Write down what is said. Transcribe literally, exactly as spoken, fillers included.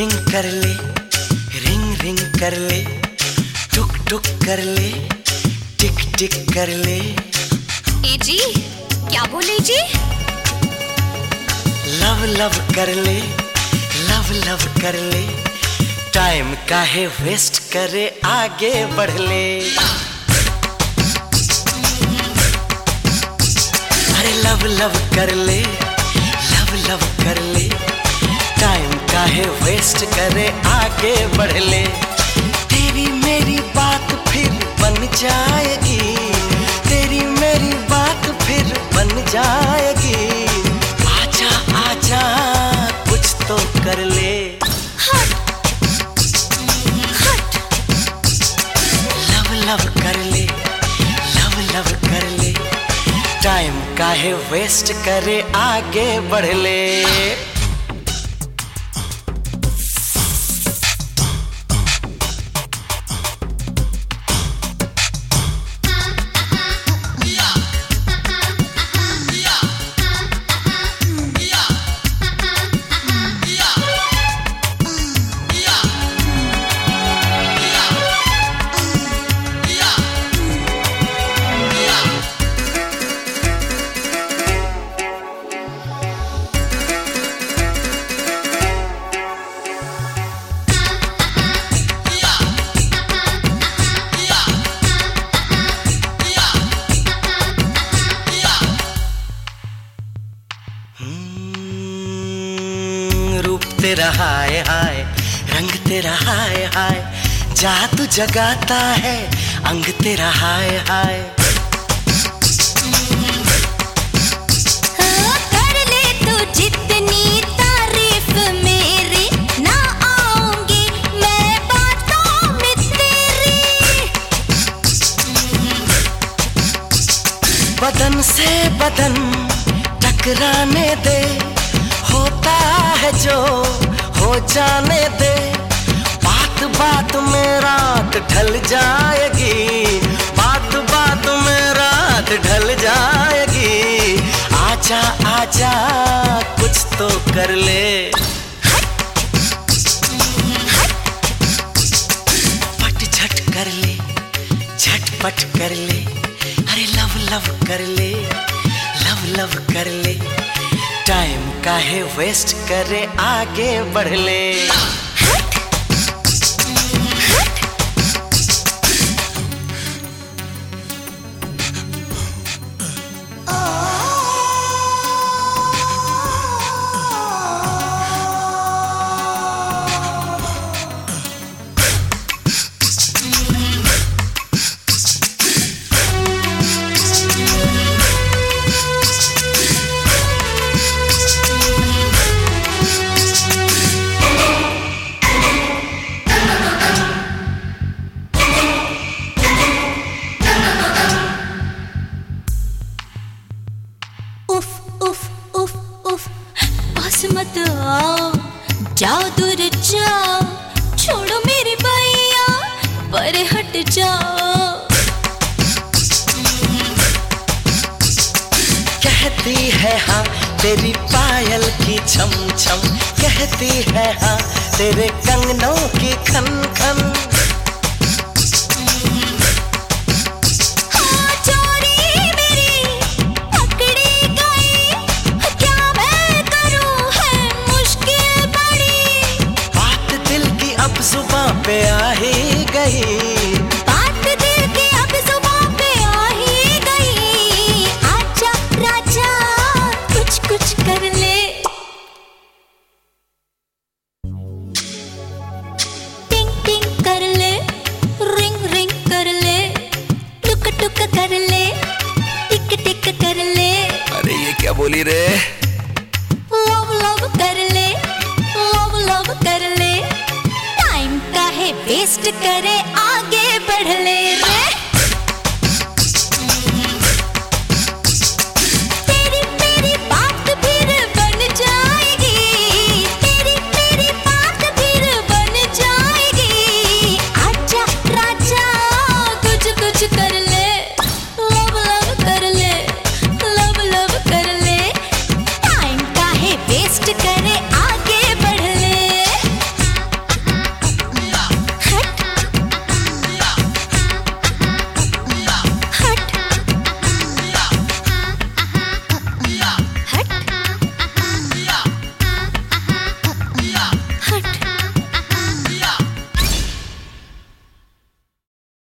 टिंग कर ले, रिंग रिंग कर ले, टुक टुक कर ले, टिक टिक कर ले। ए जी, क्या बोले जी? लव लव कर ले, लव लव कर ले, टाइम काहे वेस्ट करे, आगे बढ़ ले। अरे लव लव कर ले, लव लव कर ले, टाइम काहे वेस्ट करे, आगे बढ़ ले। तेरी मेरी बात फिर बन जाएगी, तेरी मेरी बात फिर बन जाएगी। आजा आजा कुछ तो कर ले। हट हट। लव लव कर ले, लव लव कर ले, टाइम काहे वेस्ट करे, आगे बढ़ ले। रूप तेरा हाय हाय, रंग तेरा हाय हाय, जादू जगाता है अंग तेरा हाय हाय। कर ले तू जितनी तारीफ मेरी, ना आऊंगी मैं बातों में तेरी। बदन से बदन टकराने दे, होता है जो हो जाने दे। बात बात में रात ढल जाएगी, बात बात में रात ढल जाएगी। आजा आजा कुछ तो कर ले। पट झट कर ले, झटपट कर ले, अरे लव लव कर ले, लव लव कर ले, टाइम काहे वेस्ट करे, आगे बढ़ ले। मत आओ, जाओ दूर जाओ, छोड़ो मेरी भैया, पर हट जाओ। कहती है हाँ तेरी पायल की छम छम, कहती है हाँ तेरे कंगनों की खन खन। जुबां पे आ ही गई, बात दिल की अब जुबां पे आ ही गई। आजा राजा कुछ कुछ कर ले। टिंग टिंग कर ले, रिंग रिंग कर ले, टुक टुक कर ले, टिक टिक कर ले। अरे ये क्या बोली रे? लव लव कर ले, लव लव कर ले, वेस्ट करे